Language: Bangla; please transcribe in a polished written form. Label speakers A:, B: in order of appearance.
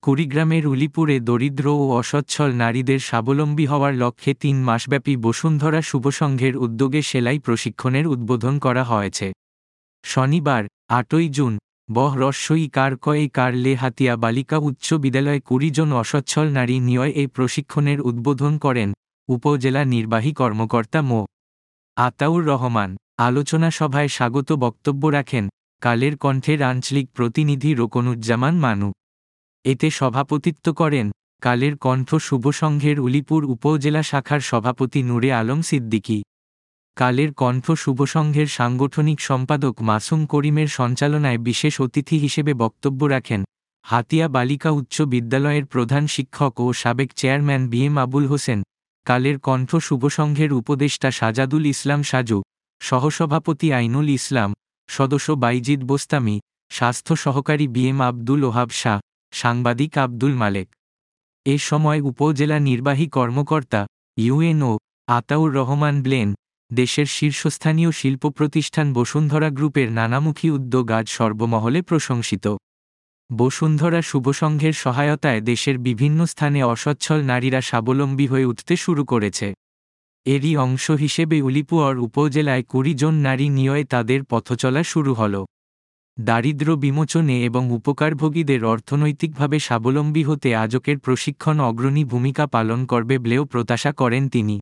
A: কুড়িগ্রামের উলিপুরে দরিদ্র ও অসচ্ছল নারীদের স্বাবলম্বী হওয়ার লক্ষ্যে ৩ মাসব্যাপী বসুন্ধরা শুভসংঘের উদ্যোগে সেলাই প্রশিক্ষণের উদ্বোধন করা হয়েছে। শনিবার ৮ই জুন বহ-রস্যই কার কয়ে কার লে হাতিয়া বালিকা উচ্চ বিদ্যালয়ে ২০ জন অসচ্ছল নারী নিয়ে এই প্রশিক্ষণের উদ্বোধন করেন উপজেলা নির্বাহী কর্মকর্তা মো. আতাউর রহমান। আলোচনা সভায় স্বাগত বক্তব্য রাখেন কালের কণ্ঠের আঞ্চলিক প্রতিনিধি রোকনুজ্জামান মানু। এতে সভাপতিত্ব করেন কালের কণ্ঠ শুভসংঘের উলিপুর উপজেলা শাখার সভাপতি নূরে আলম সিদ্দিকী। কালের কণ্ঠ শুভসংঘের সাংগঠনিক সম্পাদক মাসুম করিমের সঞ্চালনায় বিশেষ অতিথি হিসেবে বক্তব্য রাখেন হাতিয়া বালিকা উচ্চ বিদ্যালয়ের প্রধান শিক্ষক ও সাবেক চেয়ারম্যান বিএম আবুল হোসেন, কালের কণ্ঠ শুভসংঘের উপদেষ্টা সাজাদুল ইসলাম সাজু, সহসভাপতি আইনুল ইসলাম, সদস্য বাইজিদ বোস্তামি, স্বাস্থ্য সহকারী বিএম আব্দুল ওহাব শাহ, সাংবাদিক আব্দুল মালেক। এ সময় উপজেলা নির্বাহী কর্মকর্তা ইউএনও আতাউর রহমান ব্লেন দেশের শীর্ষস্থানীয় শিল্প প্রতিষ্ঠান বসুন্ধরা গ্রুপের নানামুখী উদ্যোগ আজ সর্বমহলে প্রশংসিত। বসুন্ধরা শুভসংঘের সহায়তায় দেশের বিভিন্ন স্থানে অসচ্ছল নারীরা স্বাবলম্বী হয়ে উঠতে শুরু করেছে। এরই অংশ হিসেবে উলিপুর উপজেলায় ২০ জন নারী নিয়ে তাদের পথচলা শুরু হল। দারিদ্র্য বিমোচনে এবং উপকারভোগীদের অর্থনৈতিকভাবে স্বাবলম্বী হতে আজকের প্রশিক্ষণ অগ্রণী ভূমিকা পালন করবে বলেও প্রত্যাশা করেন তিনি।